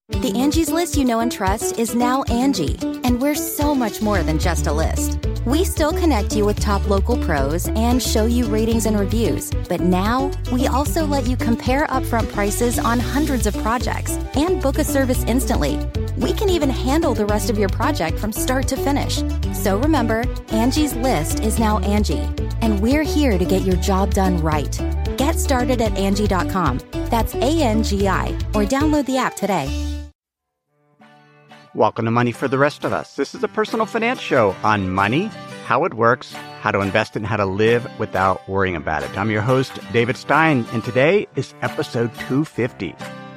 The Angie's List you know and trust is now Angie, and we're so much more than just a list. We still connect you with top local pros and show you ratings and reviews, but now we also let you compare upfront prices on hundreds of projects and book a service instantly. We can even handle the rest of your project from start to finish. So remember, Angie's List is now Angie, and we're here to get your job done right. Get started at Angie.com. That's ANGI, or download the app today. Welcome to Money for the Rest of Us. This is a personal finance show on money, how it works, how to invest it, and how to live without worrying about it. I'm your host, David Stein, and today is episode 250.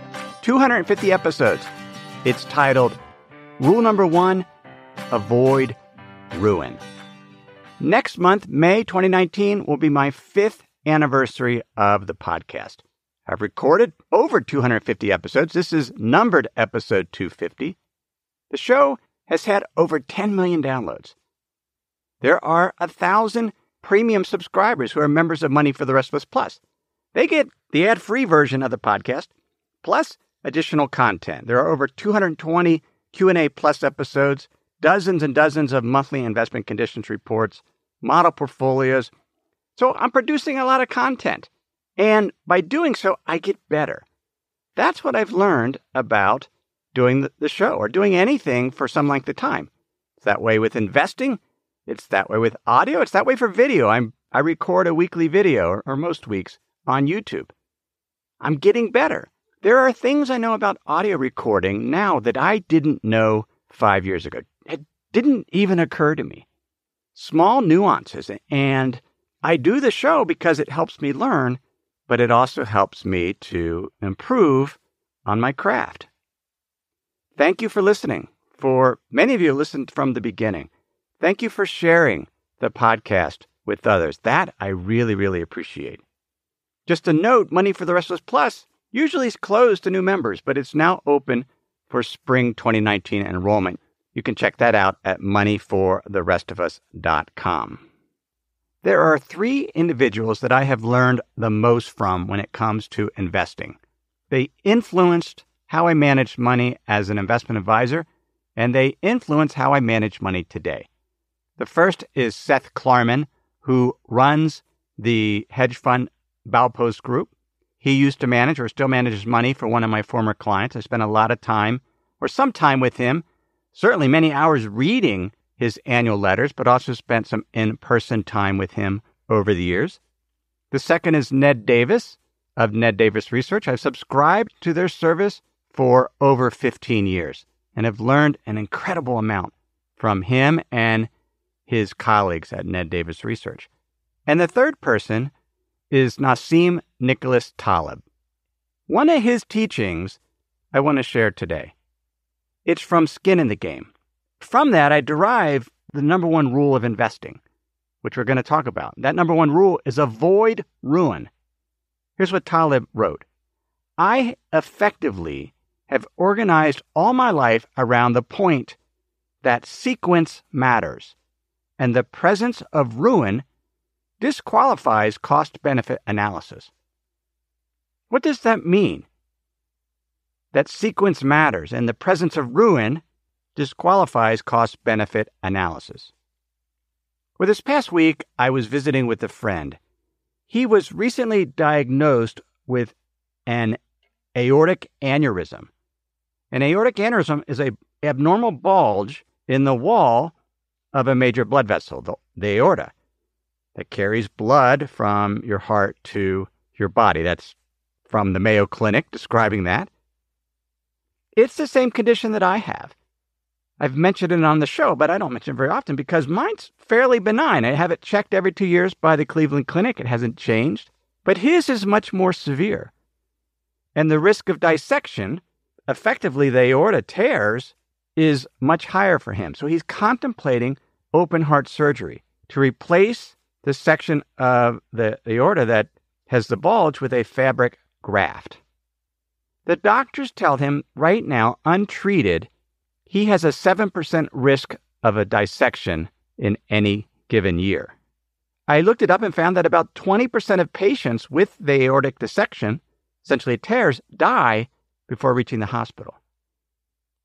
250 episodes. It's titled, Rule Number 1, Avoid Ruin. Next month, May 2019, will be my 5th anniversary of the podcast. I've recorded over 250 episodes. This is numbered episode 250. The show has had over 10 million downloads. There are 1,000 premium subscribers who are members of Money for the Rest of Us Plus. They get the ad-free version of the podcast, plus additional content. There are over 220 Q&A plus episodes, dozens and dozens of monthly investment conditions reports, model portfolios. So I'm producing a lot of content. And by doing so, I get better. That's what I've learned about doing the show or doing anything for some length of time. It's that way with investing. It's that way with audio. It's that way for video. I record a weekly video, or most weeks, on YouTube. I'm getting better. There are things I know about audio recording now that I didn't know 5 years ago. It didn't even occur to me. Small nuances. And I do the show because it helps me learn, but it also helps me to improve on my craft. Thank you for listening. For many of you who listened from the beginning, thank you for sharing the podcast with others. That I really, really appreciate. Just a note, Money for the Rest of Us Plus usually is closed to new members, but it's now open for spring 2019 enrollment. You can check that out at moneyfortherestofus.com. There are 3 individuals that I have learned the most from when it comes to investing. They influenced how I managed money as an investment advisor, and they influence how I manage money today. The first is Seth Klarman, who runs the hedge fund Baupost Group. He used to manage or still manages money for one of my former clients. I spent a lot of time, or some time with him, certainly many hours reading his annual letters, but also spent some in-person time with him over the years. The second is Ned Davis of Ned Davis Research. I've subscribed to their service for over 15 years and have learned an incredible amount from him and his colleagues at Ned Davis Research. And the third person is Nassim Nicholas Taleb. One of his teachings I want to share today. It's from Skin in the Game. From that, I derive the number 1 rule of investing, which we're going to talk about. That number 1 rule is avoid ruin. Here's what Taleb wrote. I effectively have organized all my life around the point that sequence matters, and the presence of ruin disqualifies cost-benefit analysis. What does that mean? That sequence matters, and the presence of ruin disqualifies cost-benefit analysis. Well, this past week, I was visiting with a friend. He was recently diagnosed with an aortic aneurysm. An aortic aneurysm is an abnormal bulge in the wall of a major blood vessel, the aorta, that carries blood from your heart to your body. That's from the Mayo Clinic describing that. It's the same condition that I have. I've mentioned it on the show, but I don't mention it very often because mine's fairly benign. I have it checked every 2 years by the Cleveland Clinic. It hasn't changed. But his is much more severe. And the risk of dissection, effectively the aorta tears, is much higher for him. So he's contemplating open heart surgery to replace the section of the aorta that has the bulge with a fabric graft. The doctors tell him right now, untreated, he has a 7% risk of a dissection in any given year. I looked it up and found that about 20% of patients with the aortic dissection, essentially tears, die before reaching the hospital.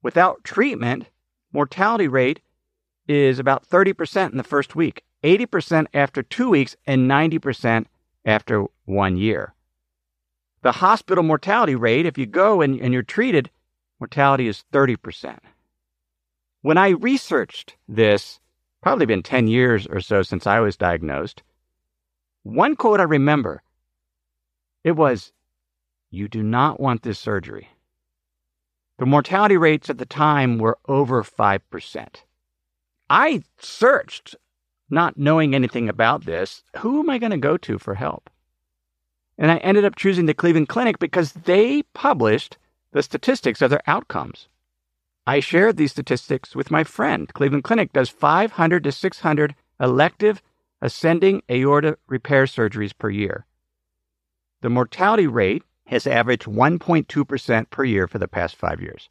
Without treatment, mortality rate is about 30% in the first week, 80% after 2 weeks, and 90% after 1 year. The hospital mortality rate, if you go and you're treated, mortality is 30%. When I researched this, probably been 10 years or so since I was diagnosed, one quote I remember, it was, "You do not want this surgery." The mortality rates at the time were over 5%. I searched, not knowing anything about this, who am I going to go to for help? And I ended up choosing the Cleveland Clinic because they published the statistics of their outcomes. I shared these statistics with my friend. Cleveland Clinic does 500 to 600 elective ascending aorta repair surgeries per year. The mortality rate has averaged 1.2% per year for the past 5 years.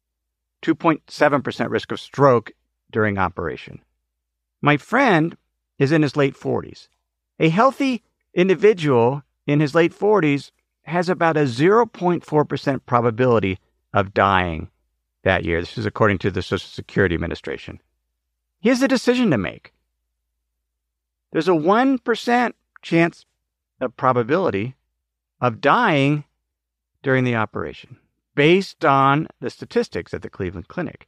2.7% risk of stroke during operation. My friend is in his late 40s. A healthy individual in his late 40s has about a 0.4% probability of dying that year. This is according to the Social Security Administration. He has a decision to make. There's a 1% chance of probability of dying during the operation, based on the statistics at the Cleveland Clinic.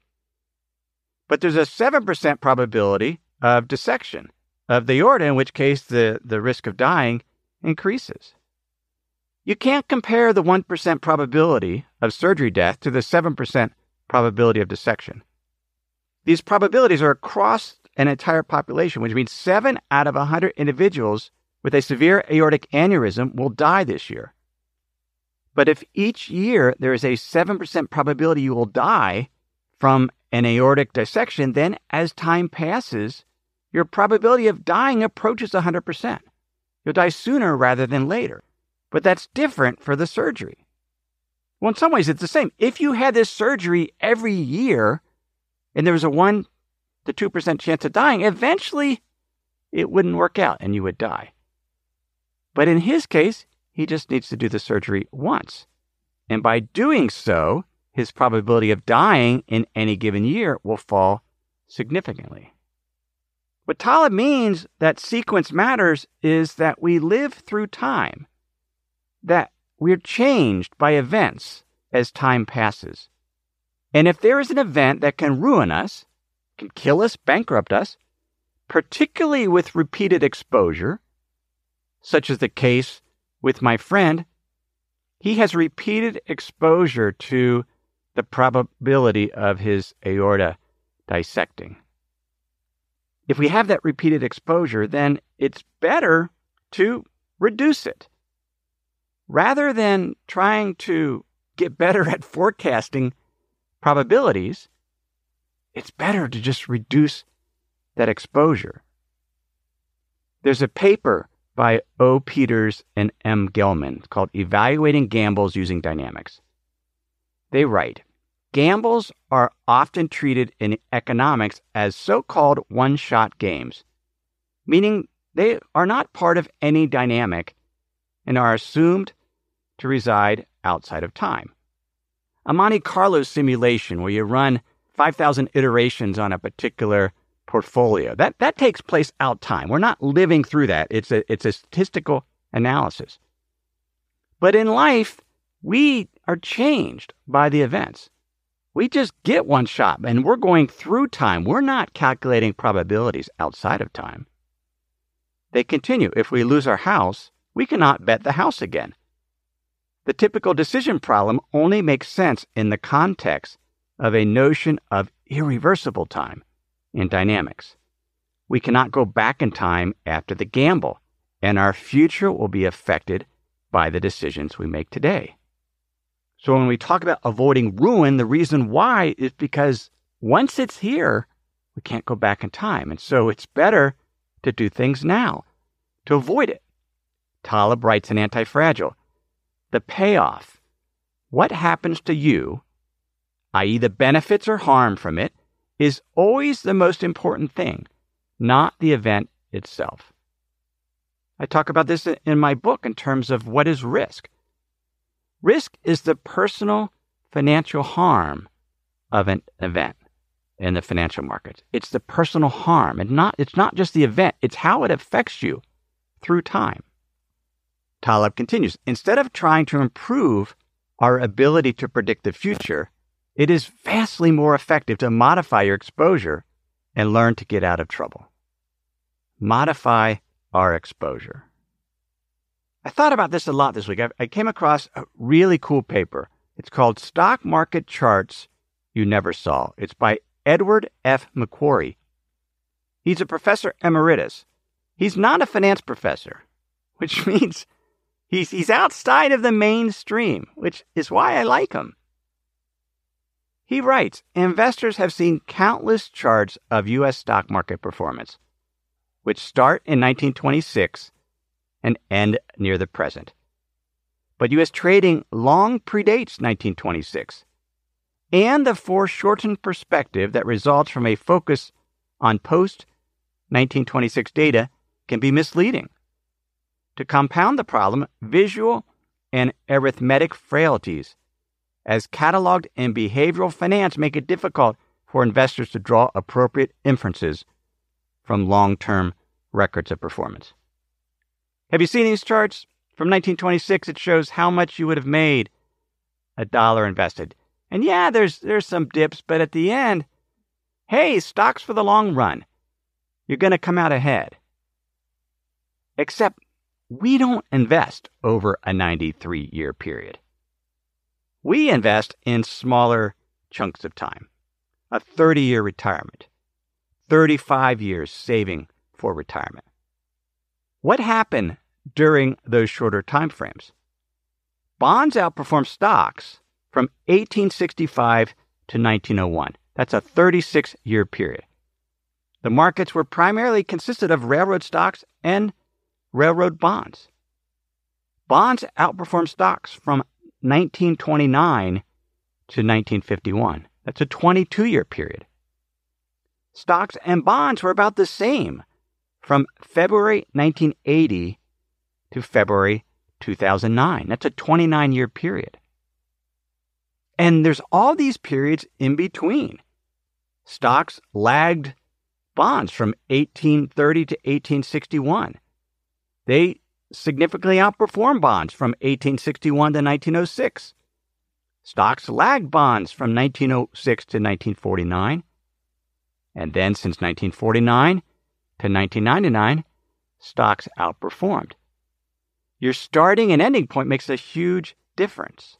But there's a 7% probability of dissection of the aorta, in which case the risk of dying increases. You can't compare the 1% probability of surgery death to the 7% probability of dissection. These probabilities are across an entire population, which means 7 out of 100 individuals with a severe aortic aneurysm will die this year. But if each year there is a 7% probability you will die from an aortic dissection, then as time passes, your probability of dying approaches 100%. You'll die sooner rather than later. But that's different for the surgery. Well, in some ways, it's the same. If you had this surgery every year and there was a 1 to 2% chance of dying, eventually it wouldn't work out and you would die. But in his case, he just needs to do the surgery once. And by doing so, his probability of dying in any given year will fall significantly. What Tala means that sequence matters is that we live through time, that we're changed by events as time passes. And if there is an event that can ruin us, can kill us, bankrupt us, particularly with repeated exposure, such as the case with my friend, he has repeated exposure to the probability of his aorta dissecting. If we have that repeated exposure, then it's better to reduce it. Rather than trying to get better at forecasting probabilities, it's better to just reduce that exposure. There's a paper by O. Peters and M. Gelman called Evaluating Gambles Using Dynamics. They write, gambles are often treated in economics as so-called one-shot games, meaning they are not part of any dynamic and are assumed to reside outside of time. A Monte Carlo simulation where you run 5,000 iterations on a particular portfolio, that takes place out time. We're not living through that. It's a statistical analysis. But in life, we are changed by the events. We just get one shot, and we're going through time. We're not calculating probabilities outside of time. They continue, if we lose our house, we cannot bet the house again. The typical decision problem only makes sense in the context of a notion of irreversible time in dynamics. We cannot go back in time after the gamble, and our future will be affected by the decisions we make today. So when we talk about avoiding ruin, the reason why is because once it's here, we can't go back in time. And so it's better to do things now to avoid it. Taleb writes in Anti-Fragile, the payoff, what happens to you, i.e. the benefits or harm from it, is always the most important thing, not the event itself. I talk about this in my book in terms of what is risk. Risk is the personal financial harm of an event in the financial markets. It's the personal harm, and it's not just the event, it's how it affects you through time. Taleb continues, instead of trying to improve our ability to predict the future, it is vastly more effective to modify your exposure and learn to get out of trouble. Modify our exposure. I thought about this a lot this week. I came across a really cool paper. It's called Stock Market Charts You Never Saw. It's by Edward F. McQuarrie. He's a professor emeritus. He's not a finance professor, which means he's outside of the mainstream, which is why I like him. He writes, investors have seen countless charts of U.S. stock market performance, which start in 1926 and end near the present. But U.S. trading long predates 1926, and the foreshortened perspective that results from a focus on post-1926 data can be misleading. To compound the problem, visual and arithmetic frailties, as cataloged in behavioral finance, make it difficult for investors to draw appropriate inferences from long-term records of performance. Have you seen these charts? From 1926, it shows how much you would have made a dollar invested. And yeah, there's some dips, but at the end, hey, stocks for the long run. You're going to come out ahead. Except we don't invest over a 93-year period. We invest in smaller chunks of time. A 30-year retirement. 35 years saving for retirement. What happened during those shorter time frames? Bonds outperformed stocks from 1865 to 1901. That's a 36-year period. The markets were primarily consisted of railroad stocks and railroad bonds. Bonds outperformed stocks from 1929 to 1951. That's a 22-year period. Stocks and bonds were about the same from February 1980 to February 2009. That's a 29-year period. And there's all these periods in between. Stocks lagged bonds from 1830 to 1861. They significantly outperformed bonds from 1861 to 1906. Stocks lagged bonds from 1906 to 1949. And then since 1949 to 1999, stocks outperformed. Your starting and ending point makes a huge difference.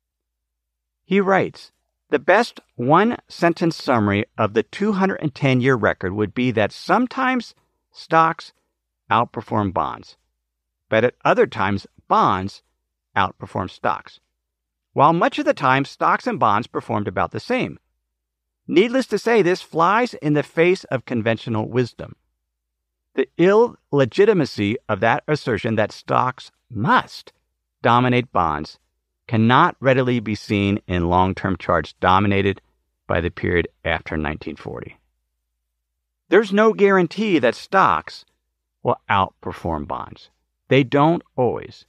He writes, the best one-sentence summary of the 210-year record would be that sometimes stocks outperform bonds, but at other times bonds outperform stocks, while much of the time stocks and bonds performed about the same. Needless to say, this flies in the face of conventional wisdom. The illegitimacy of that assertion that stocks must dominate bonds cannot readily be seen in long-term charts dominated by the period after 1940. There's no guarantee that stocks will outperform bonds. They don't always.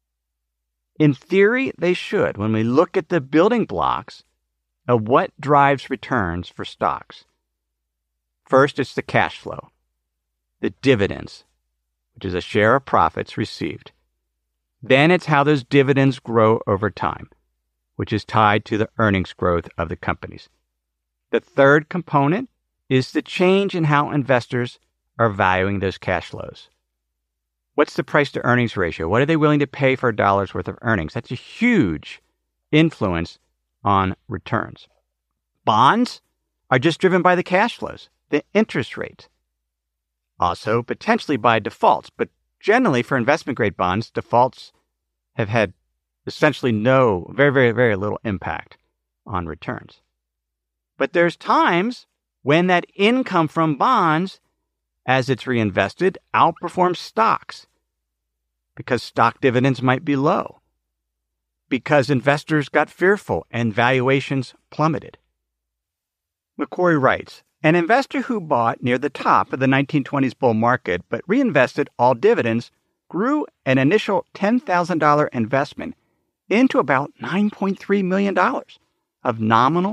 In theory, they should when we look at the building blocks of what drives returns for stocks. First, it's the cash flow, the dividends, which is a share of profits received. Then it's how those dividends grow over time, which is tied to the earnings growth of the companies. The third component is the change in how investors are valuing those cash flows. What's the price to earnings ratio? What are they willing to pay for a dollar's worth of earnings? That's a huge influence on returns. Bonds are just driven by the cash flows, the interest rates. Also, potentially by defaults, but generally for investment-grade bonds, defaults have had essentially very little impact on returns. But there's times when that income from bonds, as it's reinvested, outperforms stocks because stock dividends might be low, because investors got fearful and valuations plummeted. McQuarrie writes, an investor who bought near the top of the 1920s bull market but reinvested all dividends grew an initial $10,000 investment into about $9.3 million of nominal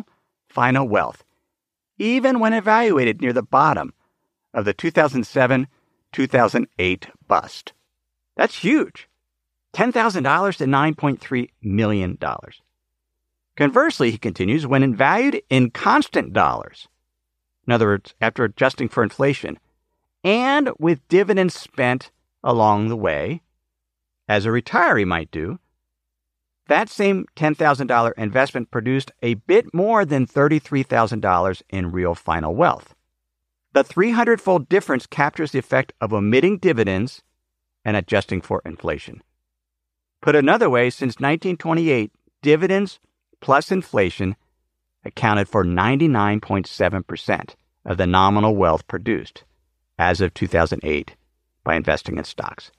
final wealth, even when evaluated near the bottom of the 2007-2008 bust. That's huge. $10,000 to $9.3 million. Conversely, he continues, when valued in constant dollars, in other words, after adjusting for inflation, and with dividends spent along the way, as a retiree might do, that same $10,000 investment produced a bit more than $33,000 in real final wealth. The 300-fold difference captures the effect of omitting dividends and adjusting for inflation. Put another way, since 1928, dividends plus inflation accounted for 99.7% of the nominal wealth produced as of 2008 by investing in stocks.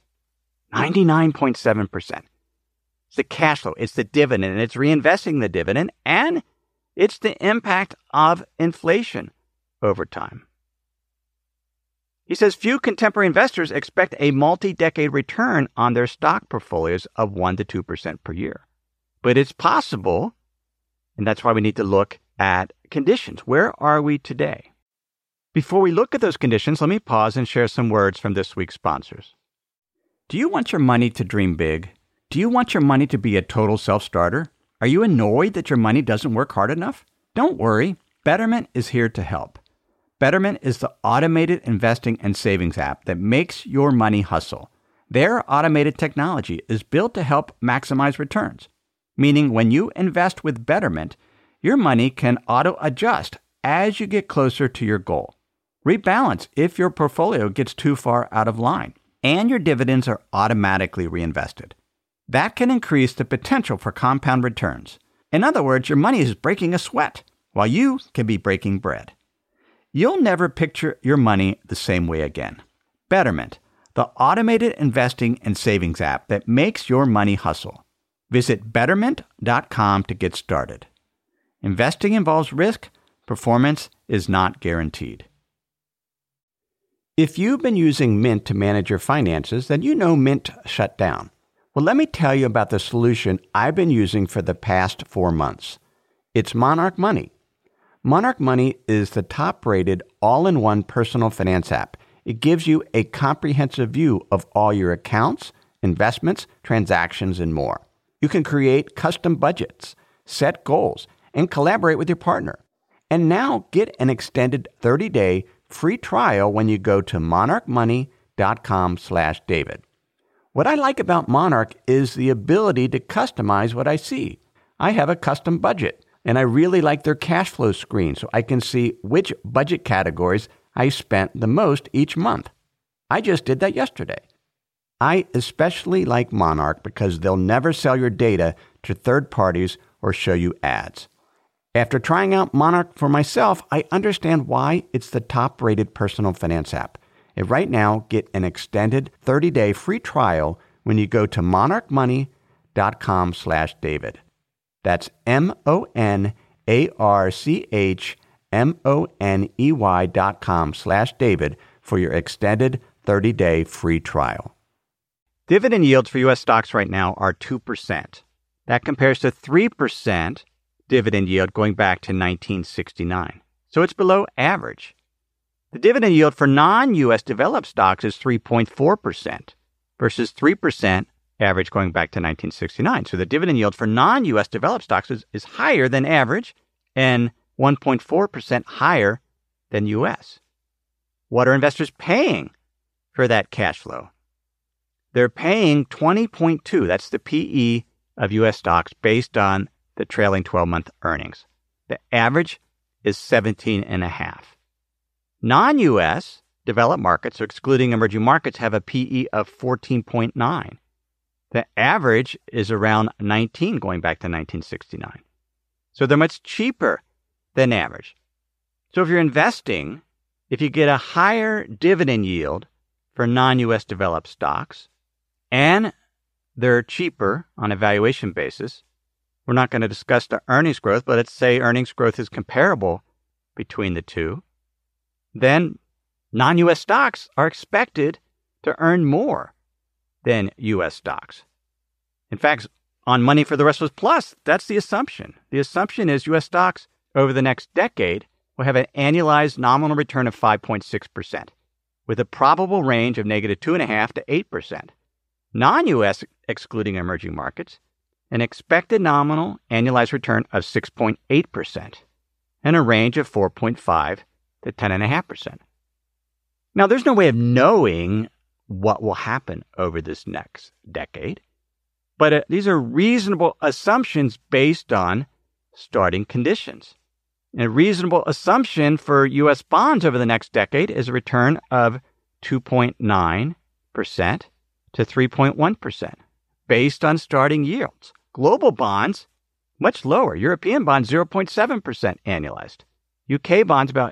99.7%. It's the cash flow, it's the dividend, and it's reinvesting the dividend, and it's the impact of inflation over time. He says few contemporary investors expect a multi-decade return on their stock portfolios of 1% to 2% per year. But it's possible, and that's why we need to look at conditions. Where are we today? Before we look at those conditions, let me pause and share some words from this week's sponsors. Do you want your money to dream big? Do you want your money to be a total self-starter? Are you annoyed that your money doesn't work hard enough? Don't worry, Betterment is here to help. Betterment is the automated investing and savings app that makes your money hustle. Their automated technology is built to help maximize returns, meaning when you invest with Betterment, your money can auto-adjust as you get closer to your goal. Rebalance if your portfolio gets too far out of line, and your dividends are automatically reinvested. That can increase the potential for compound returns. In other words, your money is breaking a sweat, while you can be breaking bread. You'll never picture your money the same way again. Betterment, the automated investing and savings app that makes your money hustle. Visit Betterment.com to get started. Investing involves risk. Performance is not guaranteed. If you've been using Mint to manage your finances, then you know Mint shut down. Well, let me tell you about the solution I've been using for the past 4 months. It's Monarch Money. Monarch Money is the top-rated all-in-one personal finance app. It gives you a comprehensive view of all your accounts, investments, transactions, and more. You can create custom budgets, set goals, and collaborate with your partner. And now get an extended 30-day free trial when you go to monarchmoney.com/David. What I like about Monarch is the ability to customize what I see. I have a custom budget, and I really like their cash flow screen so I can see which budget categories I spent the most each month. I just did that yesterday. I especially like Monarch because they'll never sell your data to third parties or show you ads. After trying out Monarch for myself, I understand why it's the top-rated personal finance app. And right now, get an extended 30-day free trial when you go to monarchmoney.com/David. That's monarchmoney.com/David for your extended 30-day free trial. Dividend yields for U.S. stocks right now are 2%. That compares to 3% dividend yield going back to 1969. So it's below average. The dividend yield for non-U.S. developed stocks is 3.4% versus 3% average going back to 1969. So the dividend yield for non-U.S. developed stocks is higher than average and 1.4% higher than U.S. What are investors paying for that cash flow? They're paying 20.2. That's the PE of U.S. stocks based on the trailing 12-month earnings. The average is 17.5. Non-U.S. developed markets, excluding emerging markets, have a PE of 14.9. The average is around 19 going back to 1969. So they're much cheaper than average. So if you're investing, if you get a higher dividend yield for non-U.S. developed stocks and they're cheaper on a valuation basis, we're not going to discuss the earnings growth, but let's say earnings growth is comparable between the two, then non-U.S. stocks are expected to earn more than U.S. stocks. In fact, on Money for the Rest of Us Plus, that's the assumption. The assumption is U.S. stocks over the next decade will have an annualized nominal return of 5.6%, with a probable range of negative 2.5% to 8%. Non-U.S., excluding emerging markets, an expected nominal annualized return of 6.8%, and a range of 4.5% to 10.5%. Now, there's no way of knowing what will happen over this next decade, but these are reasonable assumptions based on starting conditions. And a reasonable assumption for U.S. bonds over the next decade is a return of 2.9% to 3.1%, based on starting yields. Global bonds, much lower. European bonds, 0.7% annualized. UK bonds, about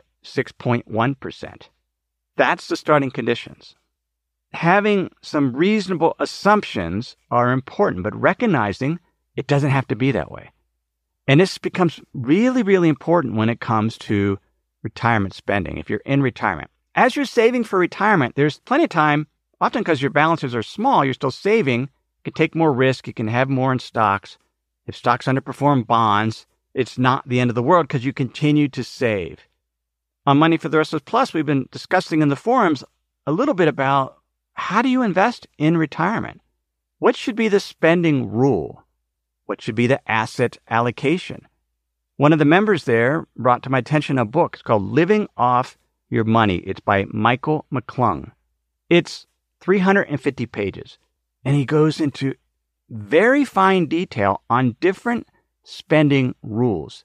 6.1%. That's the starting conditions. Having some reasonable assumptions are important, but recognizing it doesn't have to be that way. And this becomes really, really important when it comes to retirement spending. If you're in retirement, as you're saving for retirement, there's plenty of time, often because your balances are small, you're still saving. You can take more risk. You can have more in stocks. If stocks underperform bonds, it's not the end of the world because you continue to save. On Money for the Rest of Us Plus, we've been discussing in the forums a little bit about how do you invest in retirement? What should be the spending rule? What should be the asset allocation? One of the members there brought to my attention a book. It's called Living Off Your Money. It's by Michael McClung. It's 350 pages, and he goes into very fine detail on different spending rules.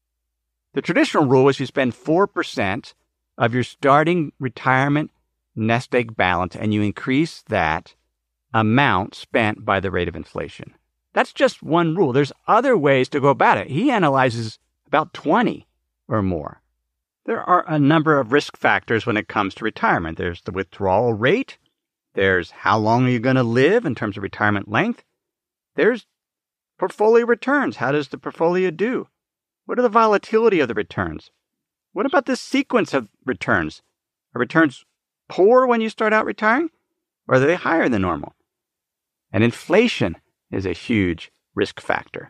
The traditional rule is you spend 4% of your starting retirement nest egg balance, and you increase that amount spent by the rate of inflation. That's just one rule. There's other ways to go about it. He analyzes about 20 or more. There are a number of risk factors when it comes to retirement. There's the withdrawal rate. There's how long are you going to live in terms of retirement length. There's portfolio returns. How does the portfolio do? What are the volatility of the returns? What about the sequence of returns? Are returns poor when you start out retiring, or are they higher than normal? And inflation is a huge risk factor.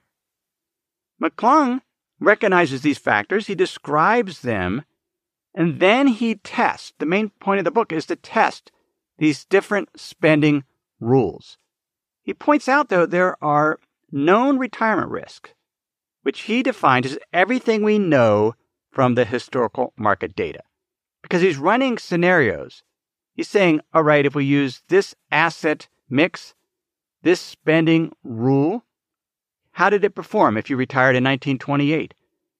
McClung recognizes these factors, he describes them, and then he tests. The main point of the book is to test these different spending rules. He points out, though, there are known retirement risks, which he defines as everything we know from the historical market data. Because he's running scenarios. He's saying, all right, if we use this asset mix, this spending rule, how did it perform if you retired in 1928,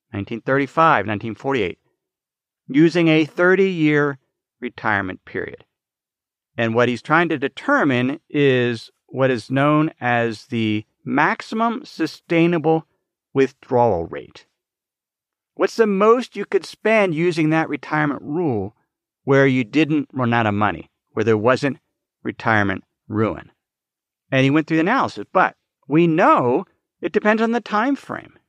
1935, 1948, using a 30-year retirement period? And what he's trying to determine is what is known as the maximum sustainable withdrawal rate. What's the most you could spend using that retirement rule where you didn't run out of money, where there wasn't retirement ruin? And he went through the analysis, but we know it depends on the time frame.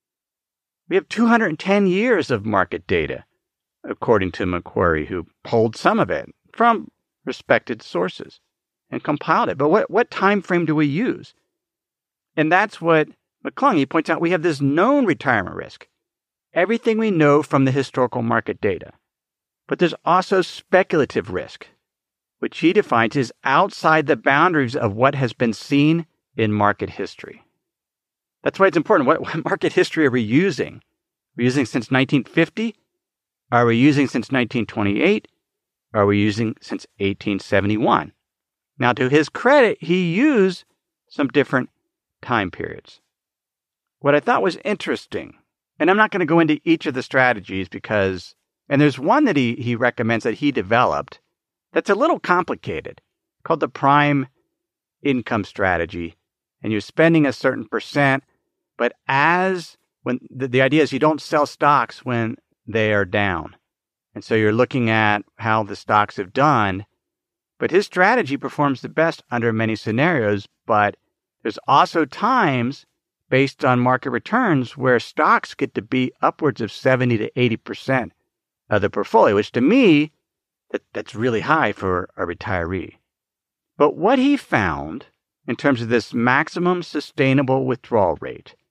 We have 210 years of market data, according to Macquarie, who pulled some of it from respected sources and compiled it. But what time frame do we use? And that's what McClung, he points out, we have this known retirement risk, everything we know from the historical market data. But there's also speculative risk, which he defines as outside the boundaries of what has been seen in market history. That's why it's important. What market history are we using? Are we using since 1950? Are we using since 1928? Are we using since 1871? Now, to his credit, he used some different time periods. What I thought was interesting, and I'm not going to go into each of the strategies because, and there's one that he recommends that he developed that's a little complicated, called the prime income strategy. And you're spending a certain percent, but when the idea is you don't sell stocks when they are down. And so you're looking at how the stocks have done. But his strategy performs the best under many scenarios, but there's also times based on market returns where stocks get to be upwards of 70 to 80% of the portfolio, which to me, that's really high for a retiree. But what he found in terms of this maximum sustainable withdrawal rate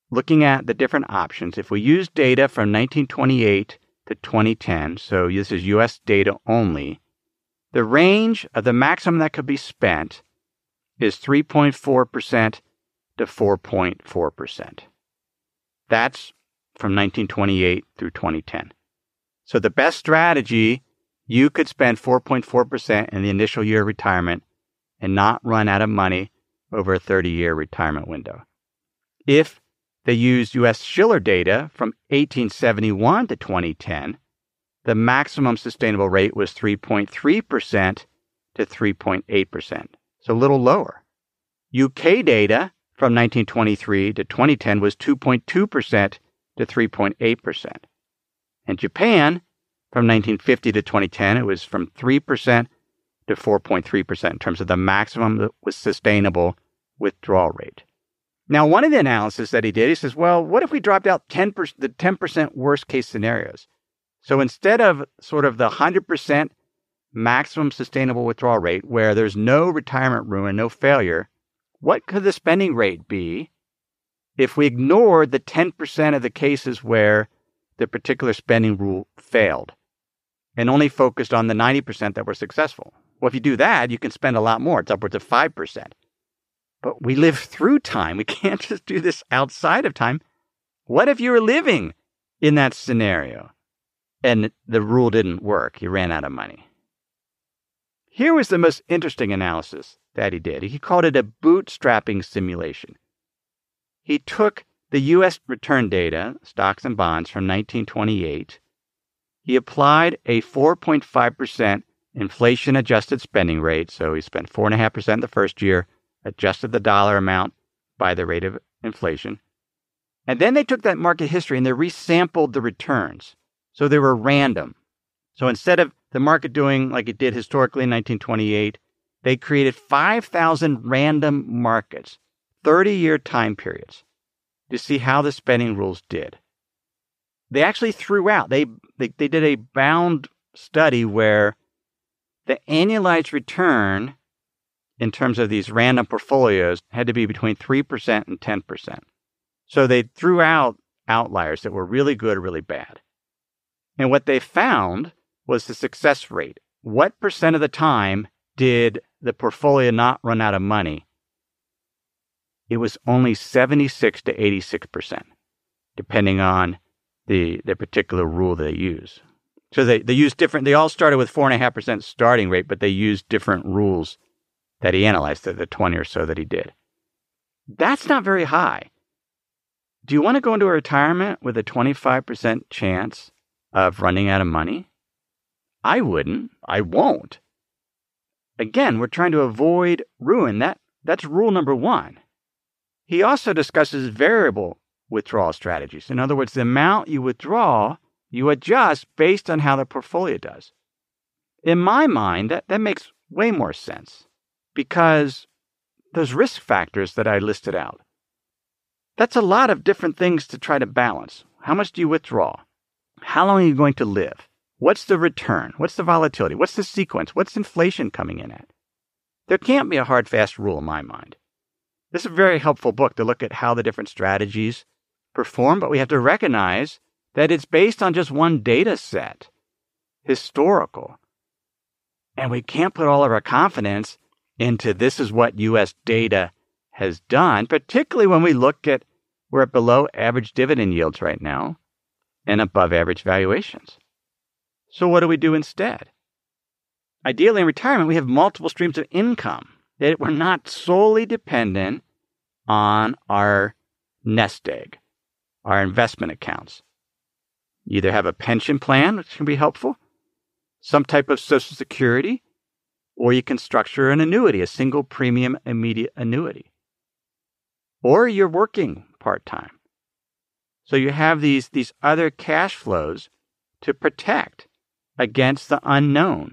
looking at the different options, if we use data from 1928 to 2010, so this is U.S. data only, the range of the maximum that could be spent is 3.4% to 4.4%. That's from 1928 through 2010. So the best strategy, you could spend 4.4% in the initial year of retirement and not run out of money over a 30-year retirement window. If they used U.S. Shiller data from 1871 to 2010, the maximum sustainable rate was 3.3% to 3.8%, so a little lower. UK data from 1923 to 2010 was 2.2% to 3.8%. And Japan, from 1950 to 2010, it was from 3% to 4.3% in terms of the maximum that was sustainable withdrawal rate. Now, one of the analysis that he did, he says, well, what if we dropped out the 10% worst case scenarios? So instead of sort of the 100% maximum sustainable withdrawal rate where there's no retirement ruin, no failure, what could the spending rate be if we ignored the 10% of the cases where the particular spending rule failed and only focused on the 90% that were successful? Well, if you do that, you can spend a lot more. It's upwards of 5%. But we live through time. We can't just do this outside of time. What if you were living in that scenario and the rule didn't work? You ran out of money. Here was the most interesting analysis that he did. He called it a bootstrapping simulation. He took the U.S. return data, stocks and bonds, from 1928. He applied a 4.5% inflation-adjusted spending rate, so he spent 4.5% the first year, adjusted the dollar amount by the rate of inflation. And then they took that market history and they resampled the returns. So they were random. So instead of the market doing like it did historically in 1928, they created 5,000 random markets, 30-year time periods, to see how the spending rules did. They actually threw out, they did a bound study where the annualized return in terms of these random portfolios had to be between 3% and 10%. So they threw out outliers that were really good or really bad. And what they found was the success rate. What percent of the time did the portfolio not run out of money? It was only 76 to 86%, depending on the particular rule they use. So they used different, they all started with 4.5% starting rate, but they used different rules that he analyzed, the 20 or so that he did. That's not very high. Do you want to go into a retirement with a 25% chance of running out of money? I wouldn't. I won't. Again, we're trying to avoid ruin. That's rule number one. He also discusses variable withdrawal strategies. In other words, the amount you withdraw, you adjust based on how the portfolio does. In my mind, that makes way more sense because those risk factors that I listed out, that's a lot of different things to try to balance. How much do you withdraw? How long are you going to live? What's the return? What's the volatility? What's the sequence? What's inflation coming in at? There can't be a hard, fast rule in my mind. This is a very helpful book to look at how the different strategies perform, but we have to recognize that it's based on just one data set, historical. And we can't put all of our confidence into this is what U.S. data has done, particularly when we look at we're at below average dividend yields right now and above average valuations. So what do we do instead? Ideally, in retirement, we have multiple streams of income. That we're not solely dependent on our nest egg, our investment accounts. You either have a pension plan, which can be helpful, some type of Social Security, or you can structure an annuity, a single premium immediate annuity. Or you're working part-time. So you have these other cash flows to protect against the unknown.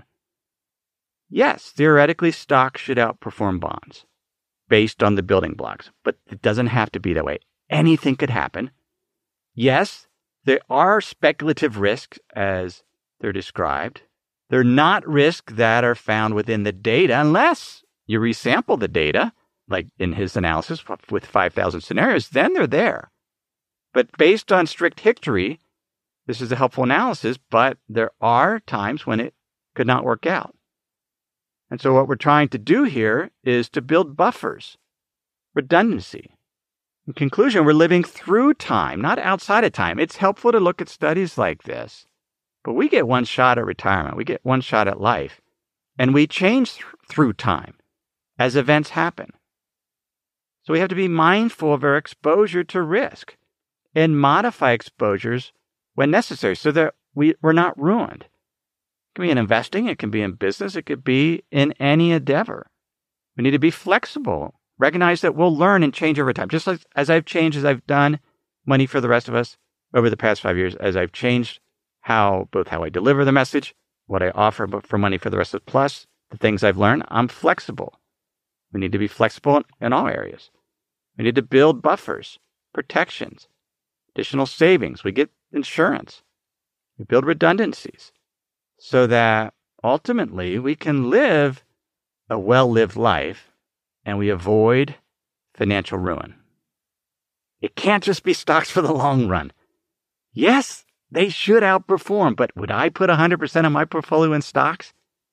Yes, theoretically, stocks should outperform bonds based on the building blocks, but it doesn't have to be that way. Anything could happen. Yes, there are speculative risks as they're described. They're not risks that are found within the data unless you resample the data, like in his analysis with 5,000 scenarios, then they're there. But based on strict history, this is a helpful analysis, but there are times when it could not work out. And so what we're trying to do here is to build buffers, redundancy. In conclusion, we're living through time, not outside of time. It's helpful to look at studies like this, but we get one shot at retirement. We get one shot at life, and we change through time as events happen. So we have to be mindful of our exposure to risk and modify exposures when necessary so that we're not ruined. It can be in investing, it can be in business, it could be in any endeavor. We need to be flexible, recognize that we'll learn and change over time. Just as I've changed, as I've done Money for the Rest of Us over the past 5 years, as I've changed both how I deliver the message, what I offer for Money for the Rest of Us, plus the things I've learned, I'm flexible. We need to be flexible in all areas. We need to build buffers, protections, additional savings. We get insurance. We build redundancies so that ultimately we can live a well-lived life and we avoid financial ruin. It can't just be stocks for the long run. Yes, they should outperform, but would I put 100% of my portfolio in stocks?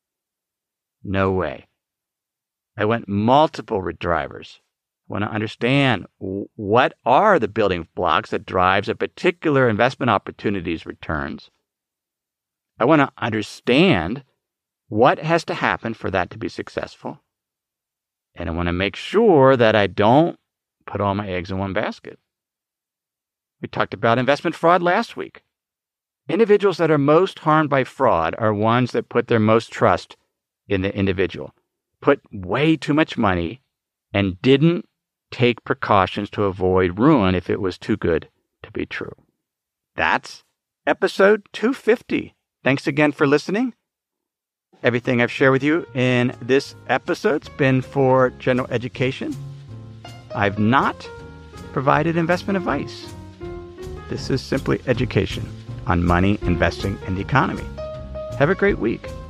No way. I want multiple drivers. I want to understand what are the building blocks that drives a particular investment opportunity's returns. I want to understand what has to happen for that to be successful. And I want to make sure that I don't put all my eggs in one basket. We talked about investment fraud last week. Individuals that are most harmed by fraud are ones that put their most trust in the individual, put way too much money, and didn't take precautions to avoid ruin if it was too good to be true. That's episode 250. Thanks again for listening. Everything I've shared with you in this episode's been for general education. I've not provided investment advice. This is simply education on money, investing, and the economy. Have a great week.